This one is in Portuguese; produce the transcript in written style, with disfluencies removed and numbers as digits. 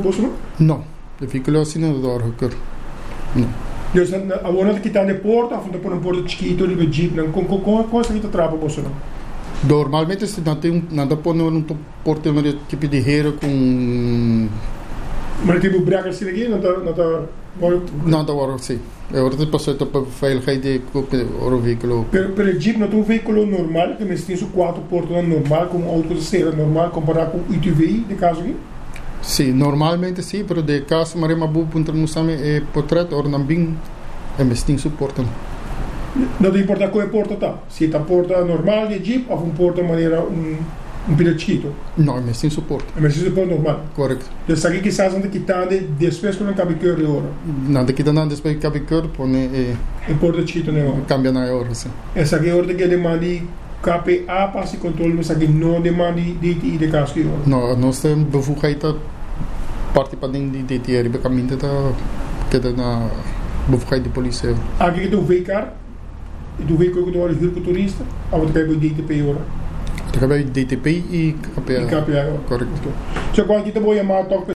bolso? Não, o veículo assim não dá não. Dus agora que está de porta, ou por um porta chiquito, de jeep, com essa que está trava bolso não? Normalmente se não tem nada por não porta um tipo de hero com Maar tipo breker zit aqui, não não agora sim. Agora te passou para veiligheid de o veículo. Pero jeep não é um veículo normal, que mas tem só 4 portas normal, como auto de cera normal, comparado com o UTV, de caso aqui? Sim, normalmente sim, pero de caso marema bu punta não sabe é portrait ou não bem é mas tem suporte. Não importa qual porta tá. Se está porta normal de jeep ou porta maneira piloto chiquito. Não, mas tem suporte. Mas isso é porta normal. Correto. Dus aqui que estás anda quitando depois quando cabe cor de hora. Nada que não depois cabe cor põe Porta chiquito não. Cambia na hora sim. Essa aqui é hora que demanda KPA passe controle, mas aqui não demanda DTI de caso que hora. Não, nós temos bevoegheid parte para dentro de DTI, para caminho da na bevoegheid de polícia. Aqui que tu veículo do veículo que tu olha o turista, ou tu quer o DTP hora. Tu quer DTP e KPA. E KPA. Correto. So quando kita boleh matok